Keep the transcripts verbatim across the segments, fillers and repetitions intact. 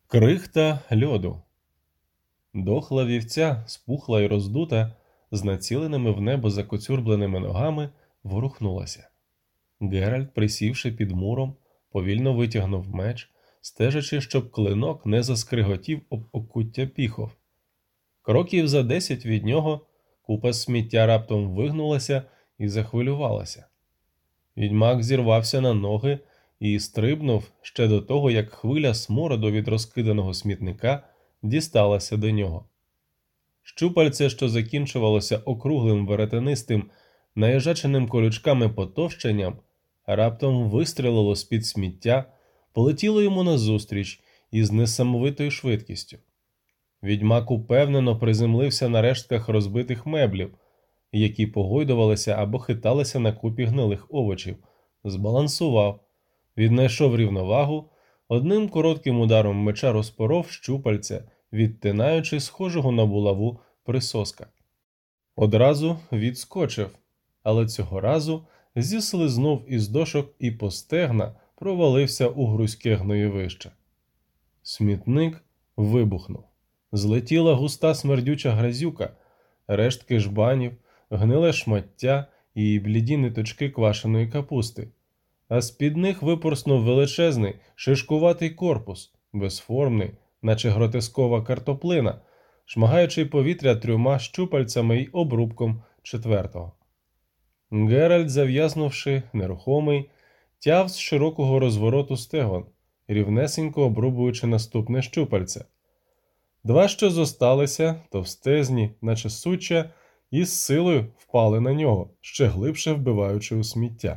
Крихта льоду. Дохла вівця, спухла й роздута, з націленими в небо закоцюрбленими ногами, ворухнулася. Геральт, присівши під муром, повільно витягнув меч, стежачи, щоб клинок не заскриготів об окуття піхов. Кроків за десять від нього купа сміття раптом вигнулася і захвилювалася. Відьмак зірвався на ноги і стрибнув ще до того, як хвиля смороду від розкиданого смітника дісталася до нього. Щупальце, що закінчувалося округлим веретенистим, наїжаченим колючками потовщенням, раптом вистрелило з-під сміття, полетіло йому назустріч із несамовитою швидкістю. Відьмак упевнено приземлився на рештках розбитих меблів, які погойдувалися або хиталися на купі гнилих овочів, збалансував, віднайшов рівновагу, одним коротким ударом меча розпоров щупальця, відтинаючи схожого на булаву присоска. Одразу відскочив, але цього разу зіслизнув із дошок і по стегна провалився у грузьке гноєвище. Смітник вибухнув. Злетіла густа смердюча грязюка, рештки жбанів, гниле шмаття і бліді ниточки квашеної капусти, а з-під них випорснув величезний, шишкуватий корпус, безформний, наче гротескова картоплина, шмагаючи повітря трьома щупальцями й обрубком четвертого. Геральт, зав'язнувши, нерухомий, тяв з широкого розвороту стегон, рівнесенько обрубуючи наступне щупальце. Два, що зосталися, товстезні, наче суччя, із силою впали на нього, ще глибше вбиваючи у сміття.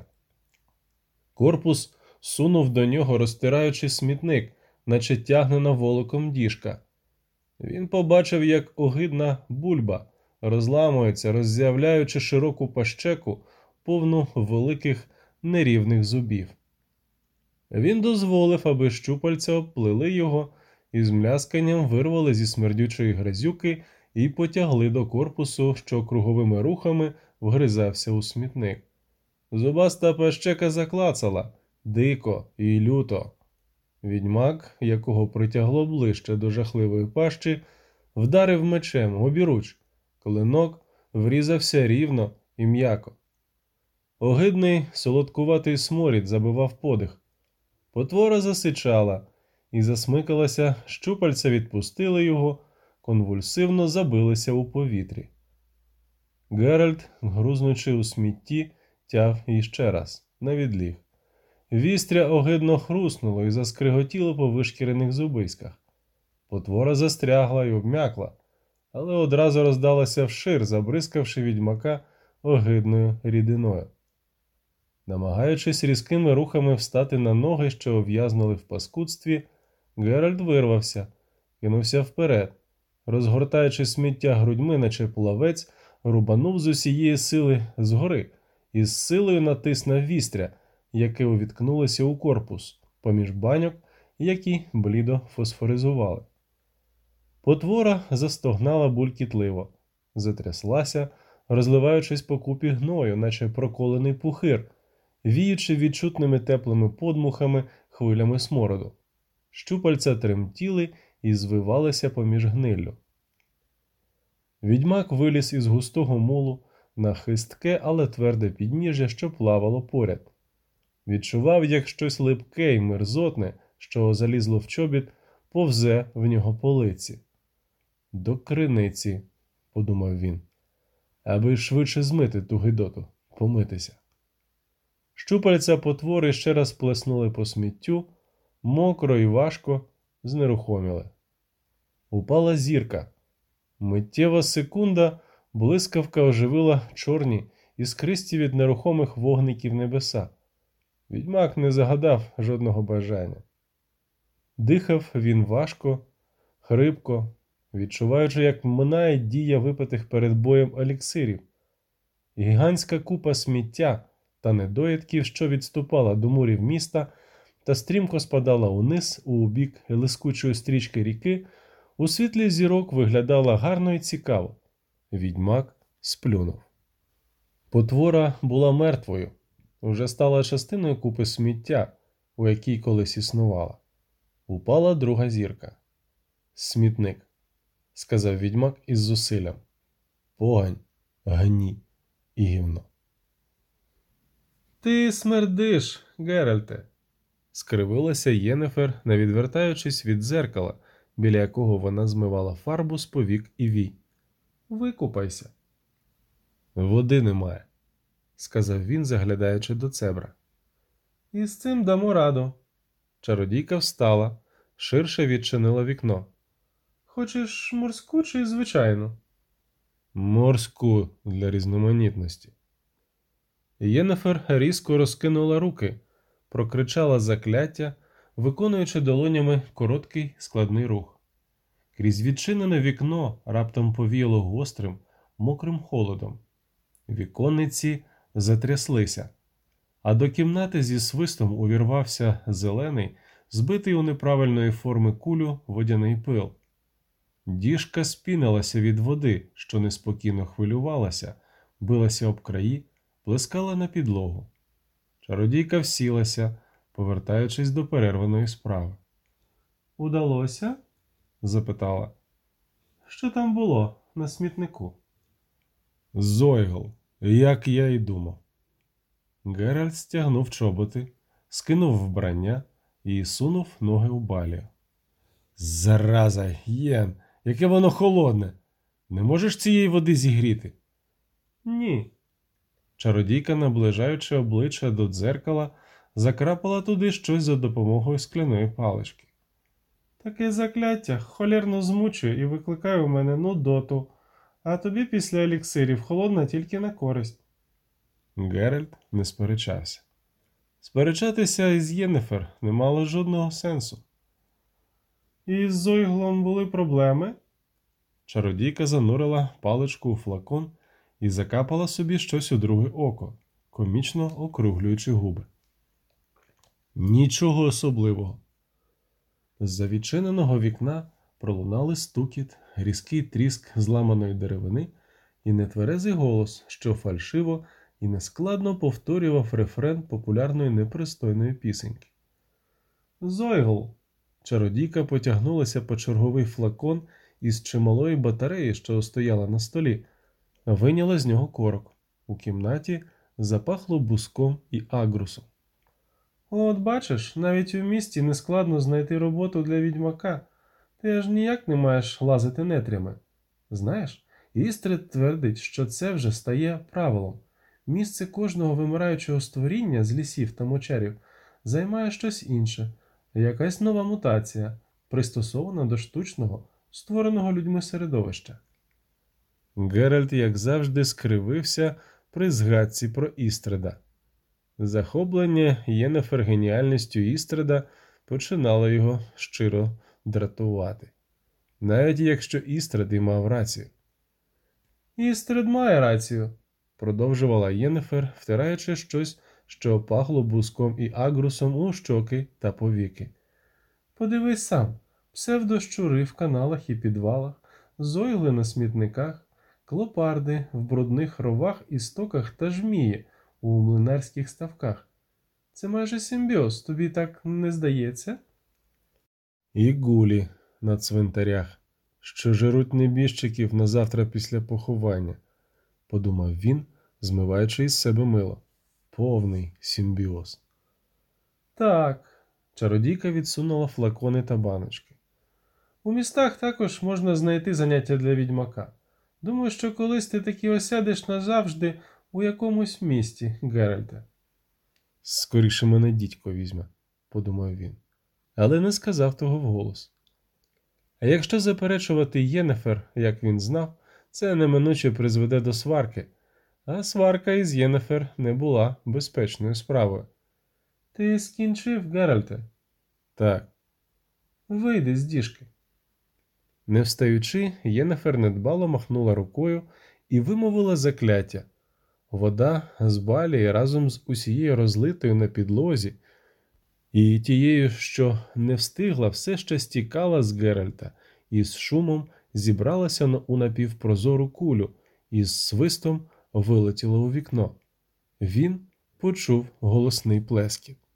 Корпус сунув до нього, розтираючи смітник, наче тягнена волоком діжка. Він побачив, як огидна бульба розламується, роззявляючи широку пащеку, повну великих нерівних зубів. Він дозволив, аби щупальця обплили його і з млясканням вирвали зі смердючої грязюки і потягли до корпусу, що круговими рухами вгризався у смітник. Зубаста пащека заклацала, дико і люто. Відьмак, якого притягло ближче до жахливої пащі, вдарив мечем обіруч. Клинок врізався рівно і м'яко. Огидний солодкуватий сморід забивав подих. Потвора засичала і засмикалася, щупальця відпустили його, конвульсивно забилися у повітрі. Геральт, грузнучи у смітті, тяв іще раз, навідліг. Вістря огидно хруснуло і заскриготіло по вишкірених зубиськах. Потвора застрягла і обм'якла, але одразу роздалася вшир, забризкавши відьмака огидною рідиною. Намагаючись різкими рухами встати на ноги, що ув'язнули в паскудстві, Геральт вирвався, кинувся вперед, розгортаючи сміття грудьми, наче плавець, рубанув з усієї сили згори і з силою натис на вістря, яке увіткнулося у корпус, поміж баньок, які блідо фосфоризували. Потвора застогнала булькітливо, затряслася, розливаючись по купі гною, наче проколений пухир, віючи відчутними теплими подмухами хвилями смороду. Щупальця тремтіли і звивалися поміж гниллю. Відьмак виліз із густого мулу на хистке, але тверде підніжжя, що плавало поряд. Відчував, як щось липке й мерзотне, що залізло в чобіт, повзе в нього по лиці. «До криниці», – подумав він, – аби швидше змити ту гидоту, помитися. Щупальця потвори ще раз плеснули по сміттю, мокро і важко знерухоміли. Упала зірка. Миттєва секунда, блискавка оживила чорні, іскристі від нерухомих вогників небеса. Відьмак не загадав жодного бажання. Дихав він важко, хрипко, відчуваючи, як минає дія випитих перед боєм еліксирів. Гігантська купа сміття та недоїдків, що відступала до мурів міста та стрімко спадала униз у бік лискучої стрічки ріки, у світлі зірок виглядала гарно і цікаво. Відьмак сплюнув. Потвора була мертвою, уже стала частиною купи сміття, у якій колись існувала. упала друга зірка. Смітник, сказав відьмак із зусиллям. Погань, гній і гівно. Ти смердиш, Геральте, скривилася Єннефер, не відвертаючись від дзеркала, біля якого вона змивала фарбу з повік і вій. Викупайся. Води немає, сказав він, заглядаючи до цебра. І з цим дамо раду. Чародійка встала, ширше відчинила вікно. Хочеш морську чи звичайну? Морську для різноманітності. Єннефер різко розкинула руки, прокричала закляття, виконуючи долонями короткий складний рух. Крізь відчинене вікно раптом повіяло гострим, мокрим холодом. Віконниці затряслися, а до кімнати зі свистом увірвався зелений, збитий у неправильної форми кулю водяний пил. Діжка спінилася від води, що неспокійно хвилювалася, билася об краї, плескала на підлогу. Чародійка всілася, повертаючись до перерваної справи. «Удалося?» – запитала. «Що там було на смітнику?» «Зойгл, як я й думав». Геральт стягнув чоботи, скинув вбрання і сунув ноги у балію. «Зараза, Єн, яке воно холодне! Не можеш цієї води зігріти?» «Ні». Чародійка, наближаючи обличчя до дзеркала, закрапала туди щось за допомогою скляної палички. «Таке закляття холєрно змучує і викликає у мене нудоту, а тобі після еліксирів холодна тільки на користь». Геральт не сперечався. Сперечатися із Єннефер не мало жодного сенсу. «І з Зойглом були проблеми?» Чародійка занурила паличку у флакон і закапала собі щось у друге око, комічно округлюючи губи. Нічого особливого. З-за відчиненого вікна пролунали стукіт, різкий тріск зламаної деревини і нетверезий голос, що фальшиво і нескладно повторював рефрен популярної непристойної пісеньки. «Зойгл!» Чародійка потягнулася по черговий флакон із чималої батареї, що стояла на столі, вийняла з нього корок. У кімнаті запахло буском і агрусом. «От бачиш, навіть у місті нескладно знайти роботу для відьмака. Ти аж ніяк не маєш лазити нетрями. Знаєш, Істрид твердить, що це вже стає правилом. Місце кожного вимираючого створіння з лісів та мочарів займає щось інше, якась нова мутація, пристосована до штучного, створеного людьми середовища». Геральт, як завжди, скривився при згадці про Істрида. Захоплення Єннефер геніальністю Істрида починало його щиро дратувати. Навіть якщо Істрид і мав рацію. «Істрид має рацію», – продовжувала Єннефер, втираючи щось, що пахло буском і агрусом у щоки та повіки. «Подивись сам, псевдощури в каналах і підвалах, зойгли на смітниках, клопарди в брудних ровах і стоках та жмії у млинарських ставках. Це майже симбіоз, тобі так не здається?» «І гулі на цвинтарях, що жируть небіжчиків на завтра після поховання», – подумав він, змиваючи із себе мило. «Повний симбіоз». «Так», – чародійка відсунула флакони та баночки. «У містах також можна знайти заняття для відьмака. Думаю, що колись ти таки осядеш назавжди у якомусь місті, Геральте». «Скоріше мене дідько візьме», – подумав він, але не сказав того вголос. А якщо заперечувати Єннефер, як він знав, це неминуче призведе до сварки, а сварка із Єннефер не була безпечною справою. «Ти скінчив, Геральте?» «Так». «Вийди з діжки». Не встаючи, Єннефер недбало махнула рукою і вимовила закляття. Вода з балії разом з усією розлитою на підлозі і тією, що не встигла, все ще стікала з Геральта і з шумом зібралася у напівпрозору кулю і з свистом вилетіла у вікно. Він почув голосний плескіт.